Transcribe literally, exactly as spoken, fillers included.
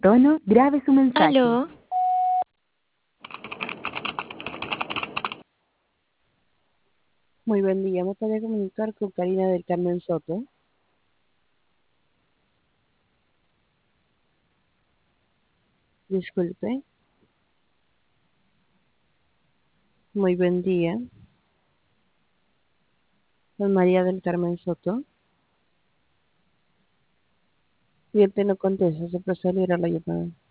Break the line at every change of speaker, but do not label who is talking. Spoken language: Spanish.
tono, grabe su mensaje.
Aló,
Muy buen día, ¿me podría comunicar con Karina del Carmen Soto? Disculpe. Muy buen día, con María del Carmen Soto. Cliente no contesta, se procede a la llamada.